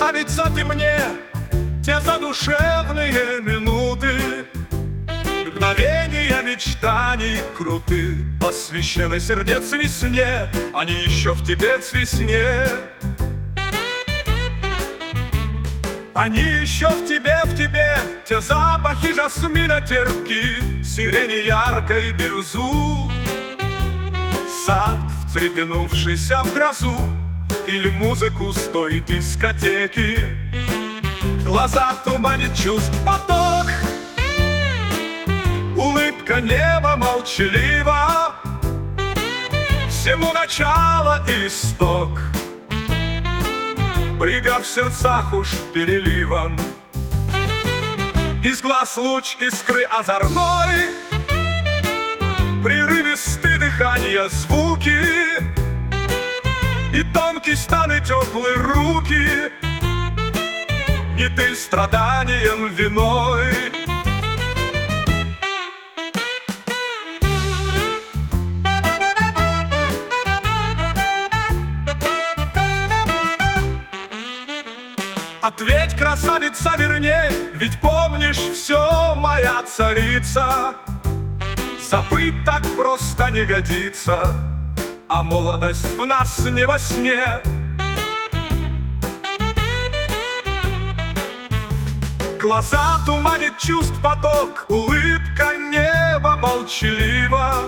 красавица ты мне, те задушевные минуты, мгновения мечтаний крутых, посвящены сердец весне, они еще в тебе цвесне. Они еще в тебе, те запахи жасмина терпки, сирени яркой бирюзу, сад, встрепенувшийся в грозу, или музыку с той дискотеки. Глаза туманит чувств поток, улыбка неба молчалива, всему начало и исток. Брига в сердцах уж переливом, из глаз луч искры озорной, прерывистые дыхания звуки, и тонкие станы теплые руки, и ты страданием виной. Ответь, красавица, верней, ведь помнишь все, моя царица. Забыть так просто не годится, а молодость в нас не во сне. Глаза туманит чувств поток, улыбка неба молчалива,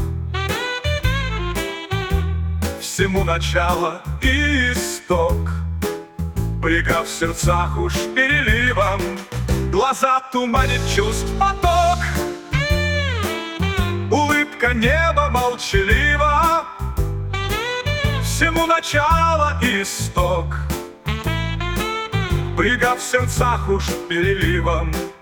всему начало и исток. Брига в сердцах уж переливом, глаза туманит чувств поток, улыбка неба молчалива, всему начало и исток. Брига в сердцах уж переливом.